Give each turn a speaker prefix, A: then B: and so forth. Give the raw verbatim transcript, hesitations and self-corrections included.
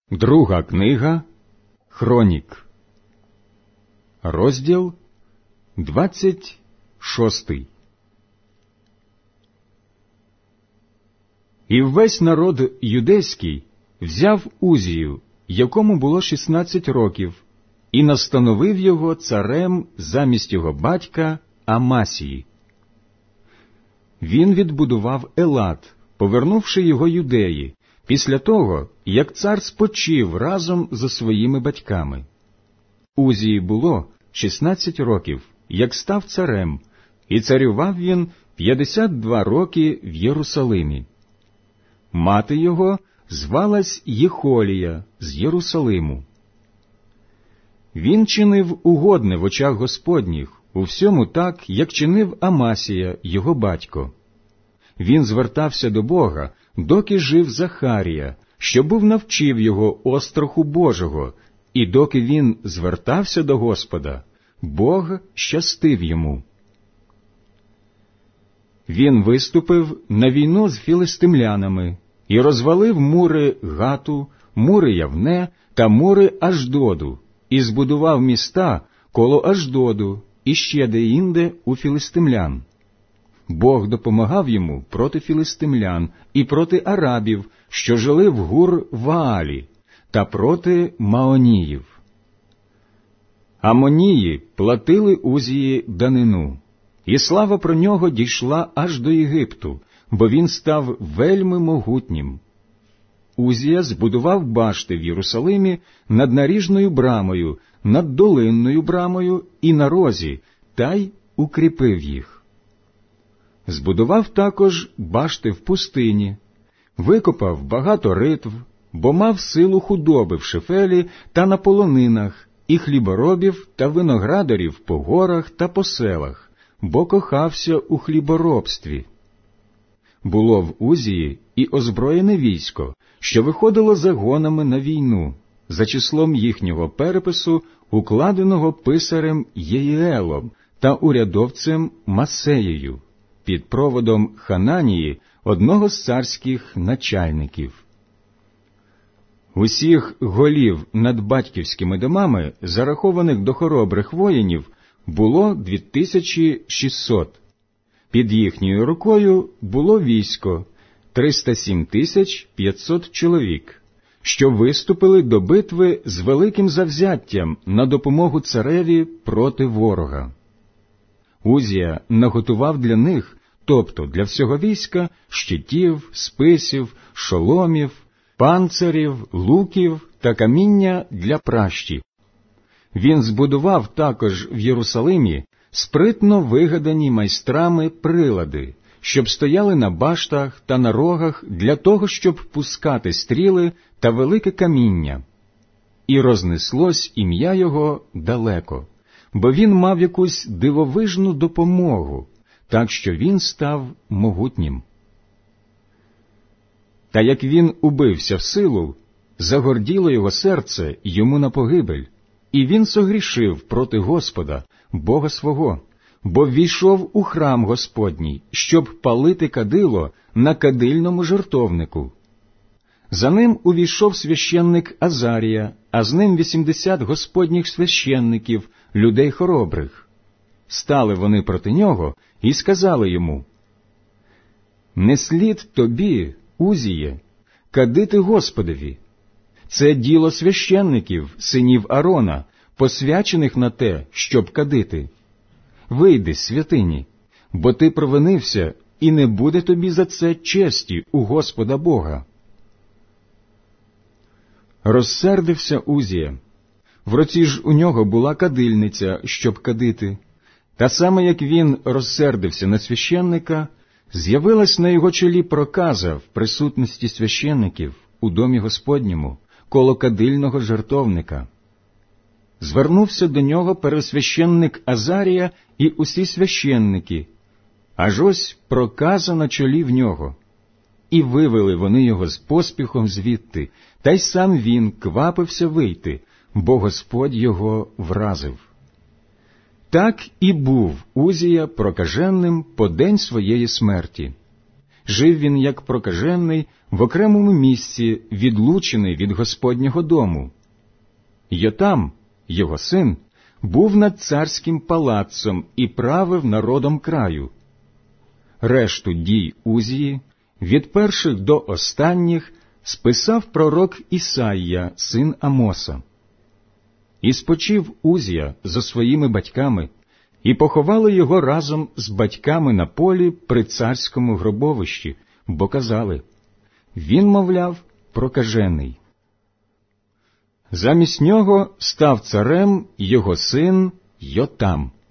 A: Друга книга Хронік, розділ двадцять шостий. І весь народ юдейський взяв Узію, якому було шістнадцять років, і настановив його царем замість його батька Амасії. Він відбудував Елат, повернувши його юдеї, після того, як цар спочив разом зі своїми батьками. Узії було шістнадцять років, як став царем, і царював він п'ятдесят два роки в Єрусалимі. Мати його звалась Єхолія з Єрусалиму. Він чинив угодне в очах Господніх, у всьому так, як чинив Амасія, його батько. Він звертався до Бога, доки жив Захарія, що був навчив його остраху Божого, і доки він звертався до Господа, Бог щастив йому. Він виступив на війну з філистимлянами і розвалив мури Гату, мури Явне та мури Аждоду, і збудував міста коло Аждоду і ще деінде у філистимлян. Бог допомагав йому проти філистимлян і проти арабів, що жили в Гур-Ваалі, та проти Маоніїв. Амонії платили Узії данину, і слава про нього дійшла аж до Єгипту, бо він став вельми могутнім. Узія збудував башти в Єрусалимі над наріжною брамою, над долинною брамою і на розі, та й укріпив їх. Збудував також башти в пустині, викопав багато ритв, бо мав силу худоби в Шефелі та на полонинах, і хліборобів та виноградарів по горах та по селах, бо кохався у хліборобстві. Було в Узії і озброєне військо, що виходило загонами на війну, за числом їхнього перепису, укладеного писарем Єїелом та урядовцем Масеєю, під проводом Хананії, одного з царських начальників. Усіх голів над батьківськими домами, зарахованих до хоробрих воїнів, було дві тисячі шістсот. Під їхньою рукою було військо триста сім тисяч п'ятсот чоловік, що виступили до битви з великим завзяттям на допомогу цареві проти ворога. Узія наготував для них, тобто для всього війська, щитів, списів, шоломів, панцирів, луків та каміння для пращі. Він збудував також в Єрусалимі спритно вигадані майстрами прилади, щоб стояли на баштах та на рогах для того, щоб пускати стріли та велике каміння. І рознеслось ім'я його далеко, бо він мав якусь дивовижну допомогу, так що він став могутнім. Та як він убився в силу, загорділо його серце йому на погибель, і він согрішив проти Господа, Бога свого, бо ввійшов у храм Господній, щоб палити кадило на кадильному жертовнику. За ним увійшов священник Азарія, а з ним вісімдесят господніх священників, людей хоробрих. Стали вони проти нього і сказали йому: «Не слід тобі, Узіє, кадити Господові. Це діло священників, синів Арона, посвячених на те, щоб кадити. Вийди з святині, бо ти провинився, і не буде тобі за це честі у Господа Бога». Розсердився Узія. В руці ж у нього була кадильниця, щоб кадити. Та саме як він розсердився на священника, з'явилась на його чолі проказа в присутності священників у домі Господньому, коло кадильного жертовника. Звернувся до нього первосвященник Азарія і усі священники, аж ось проказа на чолі в нього. І вивели вони його з поспіхом звідти, та й сам він квапився вийти, бо Господь його вразив. Так і був Узія прокаженним по день своєї смерті. Жив він як прокажений в окремому місці, відлучений від Господнього дому. Йотам, його син, був над царським палацом і правив народом краю. Решту дій Узії, від перших до останніх, списав пророк Ісайя, син Амоса. І спочив Узія за своїми батьками, і поховали його разом з батьками на полі при царському гробовищі, бо казали: він, мовляв, прокажений. Замість нього став царем його син Йотам.